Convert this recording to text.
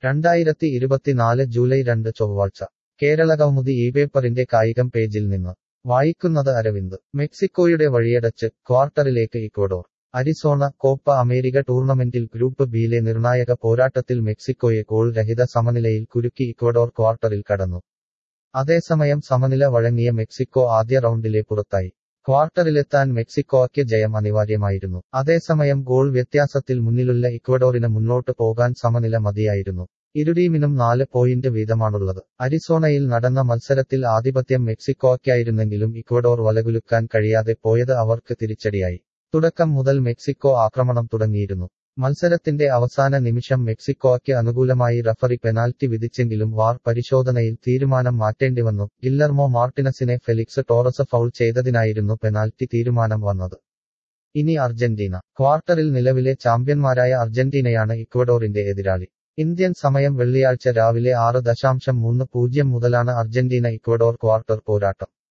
2024 July 2 ചൊവ്വാഴ്ച കേരളകൗമുദി പേപ്പറിന്റെ കായികം പേജിൽ നിന്ന് വായിക്കുന്നത് അരവിന്ദ്. മെക്സിക്കോയുടെ വഴിയടച്ച് ക്വാർട്ടറിലേക്ക് ഇക്വഡോർ. അരിസോണ കോപ്പ അമേരിക്ക ടൂർണമെന്റിൽ ഗ്രൂപ്പ് ബിയിലെ നിർണായക പോരാട്ടത്തിൽ മെക്സിക്കോയെ ഗോൾ രഹിത സമനിലയിൽ കുരുക്കി ഇക്വഡോർ ക്വാർട്ടറിൽ കടന്നു. അതേസമയം സമനില വഴങ്ങിയ മെക്സിക്കോ ആദ്യ റൗണ്ടിലെ പുറത്തായി. ക്വാർട്ടറിലെത്താൻ മെക്സിക്കോയ്ക്ക് ജയം അനിവാര്യമായിരുന്നു. അതേസമയം ഗോൾ വ്യത്യാസത്തിൽ മുന്നിലുള്ള ഇക്വഡോറിന് മുന്നോട്ട് പോകാൻ സമനില മതിയായിരുന്നു. ഇരു ടീമിനും 4 പോയിന്റ് വീതമാണുള്ളത്. അരിസോണയിൽ നടന്ന മത്സരത്തിൽ ആധിപത്യം മെക്സിക്കോയ്ക്കായിരുന്നെങ്കിലും ഇക്വഡോർ വലകുലുക്കാൻ കഴിയാതെ പോയത് അവർക്ക് തിരിച്ചടിയായി. തുടക്കം മുതൽ മെക്സിക്കോ ആക്രമണം തുടങ്ങിയിരുന്നു. മത്സരത്തിന്റെ അവസാന നിമിഷം മെക്സിക്കോയ്ക്ക് അനുകൂലമായി റഫറി പെനാൽറ്റി വിധിച്ചെങ്കിലും വാർ പരിശോധനയിൽ തീരുമാനം മാറ്റേണ്ടിവന്നു. ഗില്ലർമോ മാർട്ടിനസിനെ ഫെലിക്സ് ടോറസ് ഫൗൾ ചെയ്തതിനായിരുന്നു പെനാൽറ്റി തീരുമാനം വന്നത്. ഇനി അർജന്റീന. ക്വാർട്ടറിൽ നിലവിലെ ചാമ്പ്യന്മാരായ അർജന്റീനയാണ് ഇക്വഡോറിന്റെ എതിരാളി. ഇന്ത്യൻ സമയം വെള്ളിയാഴ്ച രാവിലെ 6:30 മുതലാണ് അർജന്റീന ഇക്വഡോർ ക്വാർട്ടർ പോരാട്ടം.